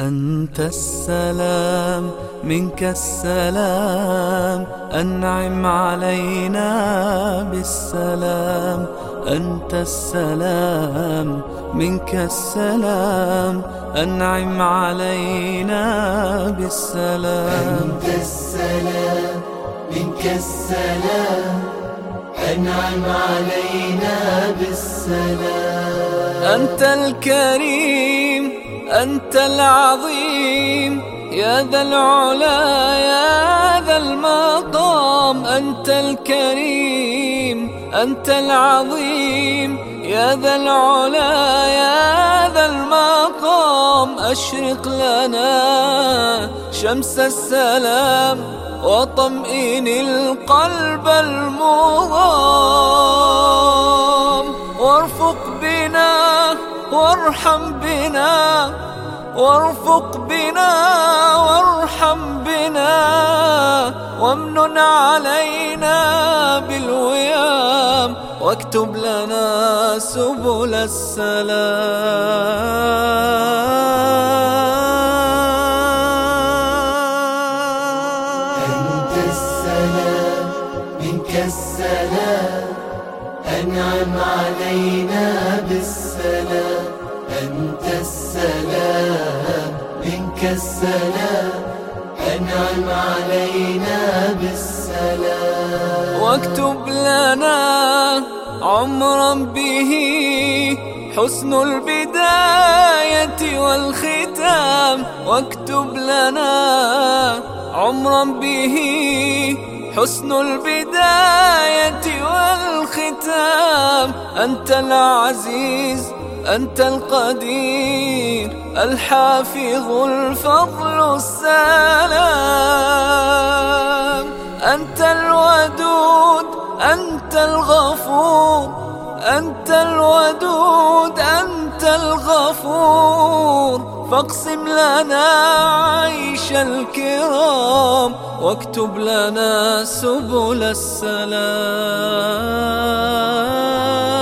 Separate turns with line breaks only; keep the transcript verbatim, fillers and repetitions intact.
أنت السلام منك السلام، أنعم علينا بالسلام. أنت السلام منك السلام، أنعم علينا بالسلام.
أنت السلام منك السلام، أنعم علينا بالسلام.
أنت الكريم أنت العظيم، يا ذا العلا يا ذا المقام. أنت الكريم أنت العظيم، يا ذا العلا يا ذا المقام. أشرق لنا شمس السلام، وطمئن القلب المضام. وارفق بنا وارحم بنا، وارفق بنا وارحم بنا، وامنن علينا بالويام، واكتب لنا سبل السلام.
أنت السلام منك السلام، أنعم علينا بالسلام. أنت السلام منك السلام، أنعم علينا بالسلام.
واكتب لنا عمرا به حسن البداية والختام. واكتب لنا عمرا به حسن البداية والختام. أنت العزيز أنت القدير، الحافظ الفضل السلام. أنت الودود أنت الغفور، أنت الودود أنت الغفور. فاقسم لنا عيش الكرام، واكتب لنا سبل السلام.